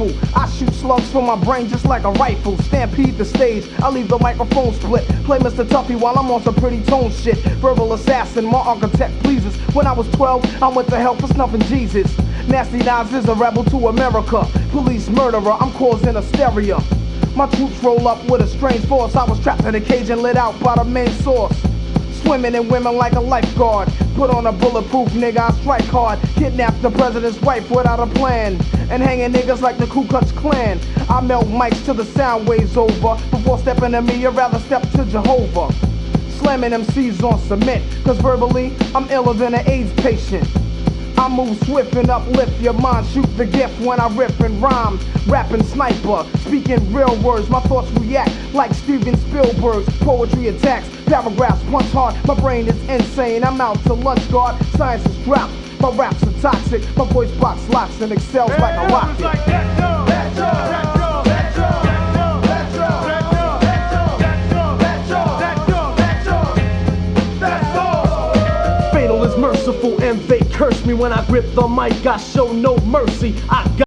spiteful. I shoot slugs from my brain just like a rifle. Stampede the stage, I leave the microphone split. Play Mr. Tuffy while I'm on some pretty tone shit. Verbal assassin, my architect pleases. When I was 12, I went to hell for snuffing Jesus. Nasty Nas is a rebel to America. Police murderer, I'm causing hysteria. My troops roll up with a strange force. I was trapped in a cage and lit out by the main source. Swimming in women like a lifeguard. Put on a bulletproof nigga, I strike hard. Kidnap the president's wife without a plan. And hanging niggas like the Ku Klux Klan. I melt mics till the sound waves over. Before stepping to me, I'd rather step to Jehovah. Slamming MCs on cement. Cause verbally, I'm iller than an AIDS patient. I move swift and uplift your mind. Shoot the gift when I riff and rhyme. Rapping sniper, speaking real words. My thoughts react like Steven Spielberg's. Poetry attacks, paragraphs punch hard. My brain is insane, I'm out to lunch guard. Science is dropped, my raps are toxic. My voice box locks and excels like a rocket. Fatal is merciful and they curse me when I grip the mic. I show no mercy. I got